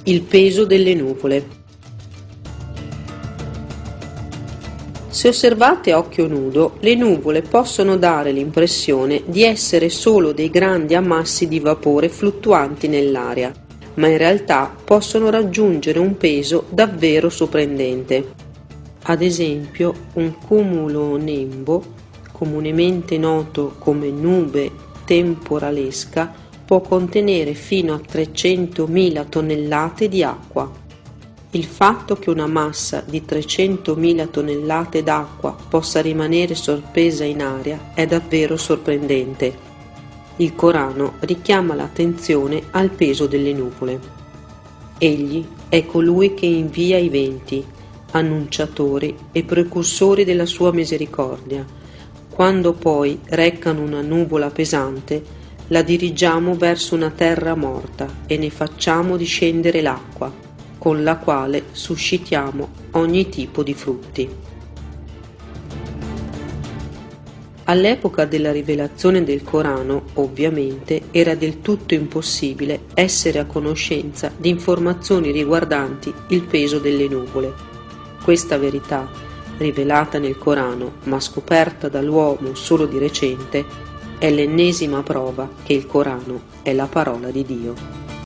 Il peso delle nuvole. Se osservate a occhio nudo, le nuvole possono dare l'impressione di essere solo dei grandi ammassi di vapore fluttuanti nell'aria, ma in realtà possono raggiungere un peso davvero sorprendente. Ad esempio, un cumulonembo, comunemente noto come nube temporalesca, può contenere fino a 300.000 tonnellate di acqua. Il fatto che una massa di 300.000 tonnellate d'acqua possa rimanere sospesa in aria è davvero sorprendente. Il Corano richiama l'attenzione al peso delle nuvole. Egli è colui che invia i venti, annunciatori e precursori della sua misericordia. Quando poi recano una nuvola pesante, la dirigiamo verso una terra morta e ne facciamo discendere l'acqua, con la quale suscitiamo ogni tipo di frutti. All'epoca della rivelazione del Corano, ovviamente, era del tutto impossibile essere a conoscenza di informazioni riguardanti il peso delle nuvole. Questa verità, rivelata nel Corano ma scoperta dall'uomo solo di recente, è l'ennesima prova che il Corano è la parola di Dio.